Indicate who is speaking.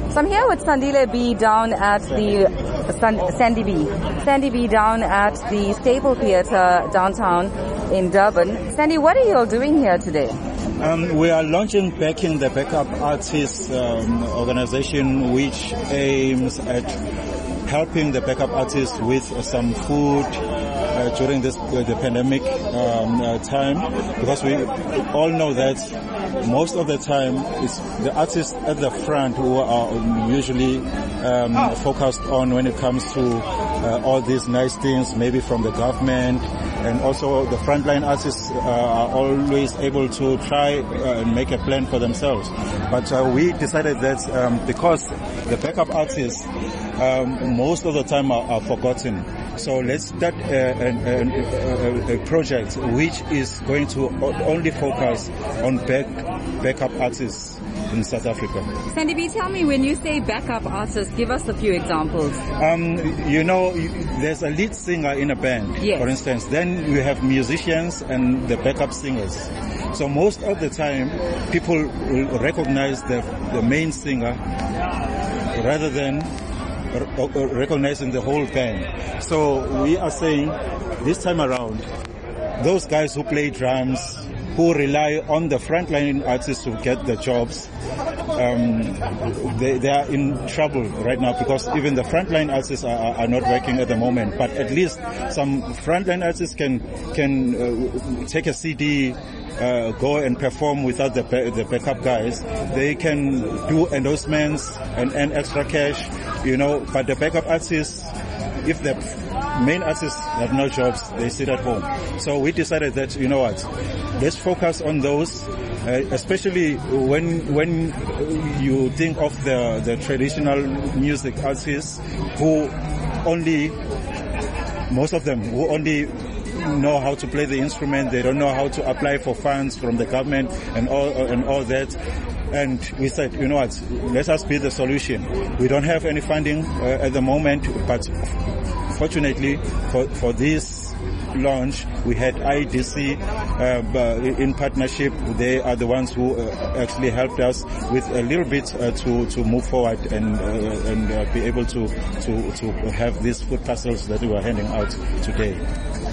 Speaker 1: So I'm here with Sandile B down at the Sandy B down at the Staple Theatre downtown in Durban. Sandy, what are you all doing here today?
Speaker 2: We are launching Backing the Backup Artists organization, which aims at helping the backup artists with some food during the pandemic time, because we all know that most of the time it's the artists at the front who are usually focused on when it comes to all these nice things, maybe from the government, and also the frontline artists are always able to try and make a plan for themselves. But we decided that because the backup artists most of the time are forgotten, so let's start a project which is going to only focus on backup artists in South Africa.
Speaker 1: Sandy B, tell me, when you say backup artists, give us a few examples.
Speaker 2: There's a lead singer in a band,
Speaker 1: yes,
Speaker 2: for instance. Then you have musicians and the backup singers. So most of the time, people will recognize the main singer rather than recognizing the whole band. So we are saying this time around, those guys who play drums, who rely on the frontline artists to get the jobs, they are in trouble right now, because even the frontline artists are not working at the moment. But at least some frontline artists can take a CD, go and perform without the backup guys. They can do endorsements and earn extra cash, but the backup artists, if the main artists have no jobs, they sit at home. So we decided that, let's focus on those, especially when you think of the traditional music artists most of them only know how to play the instrument. They don't know how to apply for funds from the government and all that. And we said, let us be the solution. We don't have any funding at the moment, but fortunately for this launch, we had IDC in partnership. They are the ones who actually helped us with a little bit to move forward and be able to have these food parcels that we are handing out today.